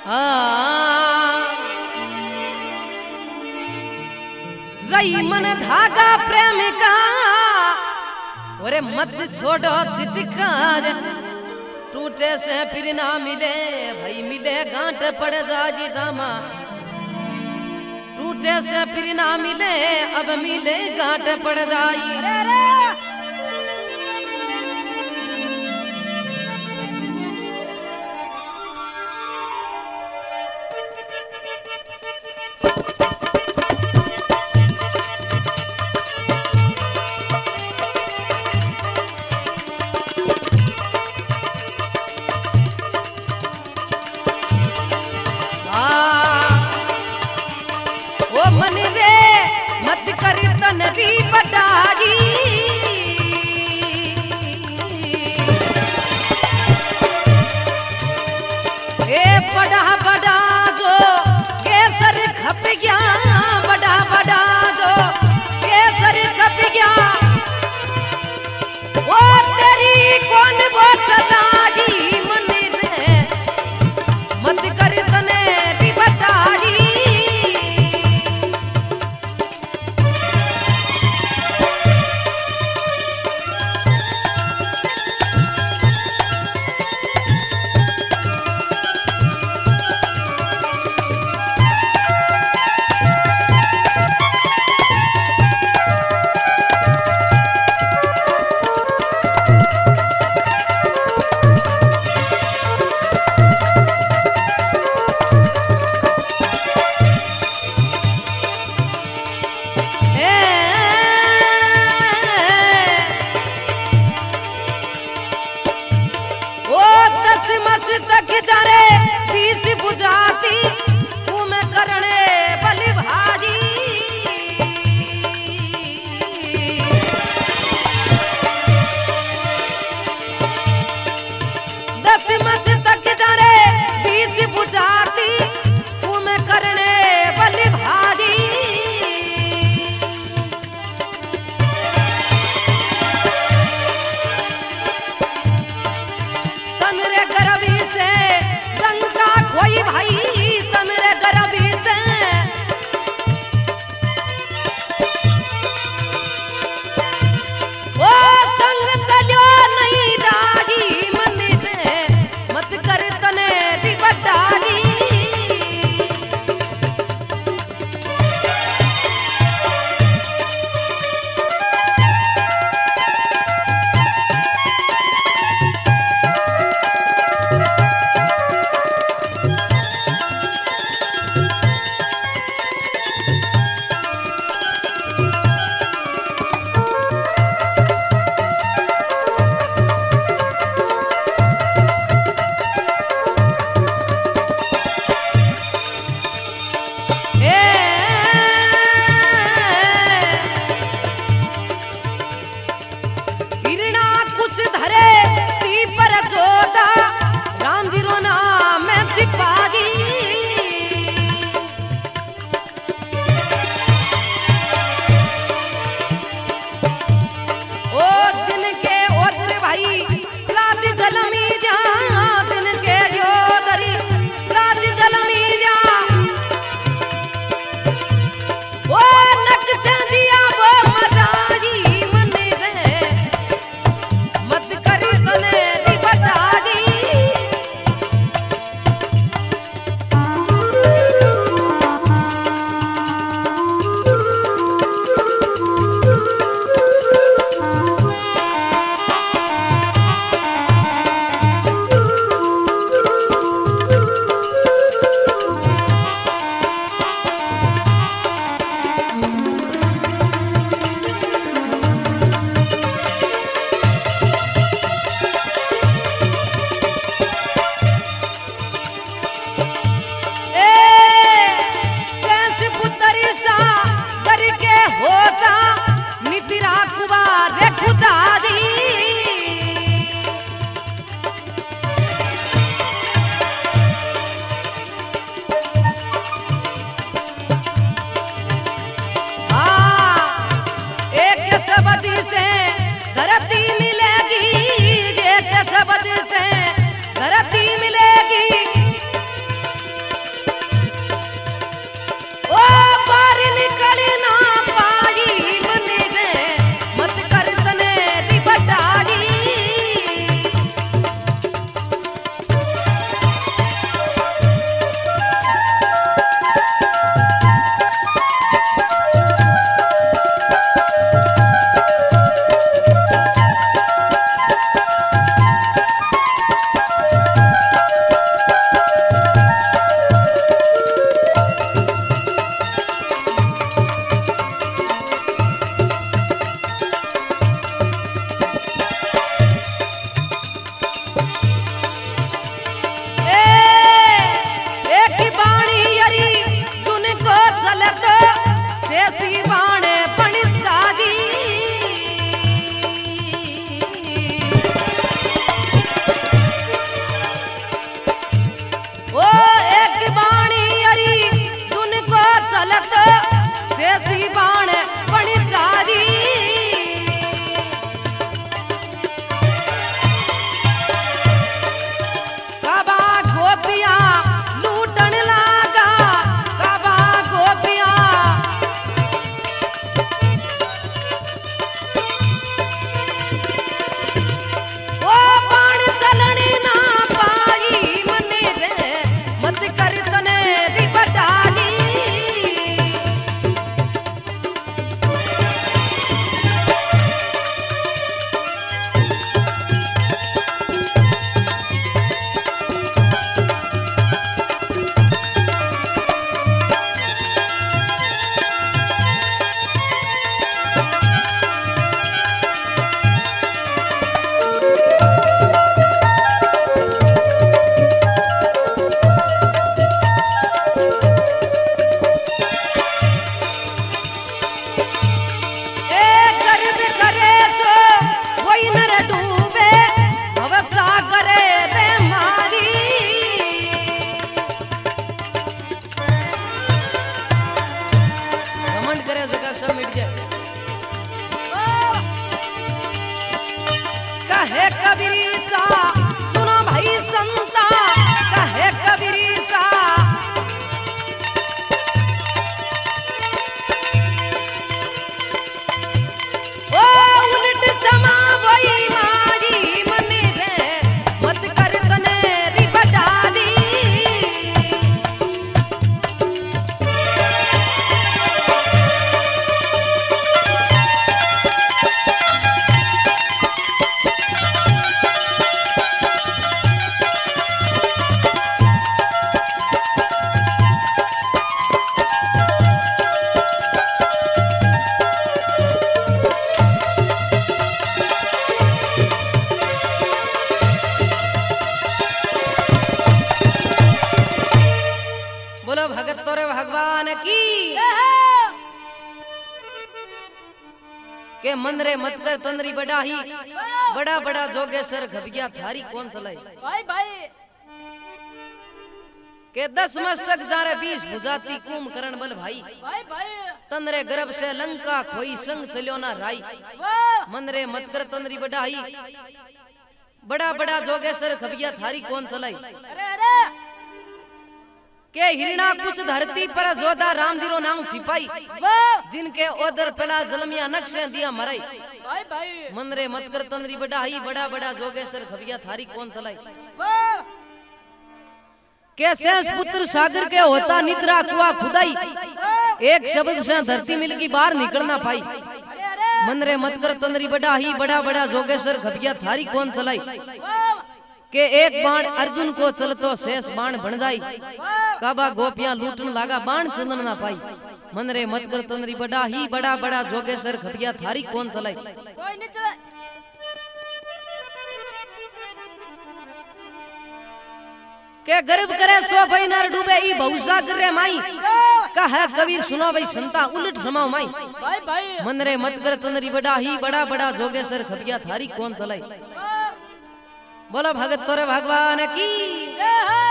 रही मन धागा प्रेमिका ओरे मत छोड़ो चिटका टूटे से फिर ना मिले भाई मिले गांठ पड़ जागी रामा टूटे से फिर ना मिले अब मिले गांठ पड़ जाई रे रे नदी बटाई ए बड़ा बड़ा जो केसर खप गया बड़ा बड़ा जो केसर खप गया वो तेरी कौन वो सदाई मन रे मत कर तने दी बटाई तक जारे शीश बुझाती तू मैं करने बलि भाजी दस मस तक जारे शीश बुझाती तू मैं करने बलि भाजी तनरे गरबी से रंगा कोई भाई तनरे गरबी से ओ संग तलियो नहीं राजी मन से मत कर तने दी बटाली धरती मिलेगी एक शब्द से धरती मिलेगी कहे कबीर सा सुनो भाई संता कहे कबीर सा ओ उलट समा वही मारी मने रे मत कर तने री बजा दी भगत तोरे भगवान की के मंदरे मत कर तंदरी बड़ा ही बड़ा बड़ा जोगेश्वर घबिया थारी कौन चलाई भाई भाई के 10 मस्तक जारे 20 भुजाती कुम करण बल भाई भाई भाई तंदरे गर्भ से लंका खोई संग चलियो ना राई वाह मंदरे मत कर तंदरी बड़ा ही बड़ा बड़ा जोगेश्वर घबिया थारी कौन चलाई अरे अरे के हिरणा कुछ धरती पर जोधा राम जीरो नाम सिपाही वाह जिनके ओदर पला जलमिया नक्शे दिया मराई भाई भाई मंदरे मत कर तंदरी बड़ा ही बड़ा बड़ा जोगेश्वर खबिया थारी कौन चलाई वाह के शेष पुत्र सागर के होता निद्रा कुआ खुदाई एक शब्द से धरती मिल की बाहर निकलना पाई अरे अरे मंदरे मत कर तंदरी बड़ा ही बड़ा बड़ा जोगेश्वर खबिया थारी कौन चलाई वाह के एक बाण अर्जुन को चलतो शेष बाण बन जाई काबा गोपियां लूटन लागा बाण चंदन ना पाई मनरे मत कर तंदरी बड़ा ही बड़ा बड़ा जोगेश्वर खबिया थारी कौन चलाई कोई नहीं चले के गर्भ करे सो भाई नर डूबे ई बहुसा करे माई कह कबीर सुनो भाई संता उलट समाओ माई भाई भाई मनरे मत कर तंदरी बड़ा ही बड़ा बड़ा जोगेश्वर खबिया थारी कौन चलाई बोलो भगत तोरे भगवान की जय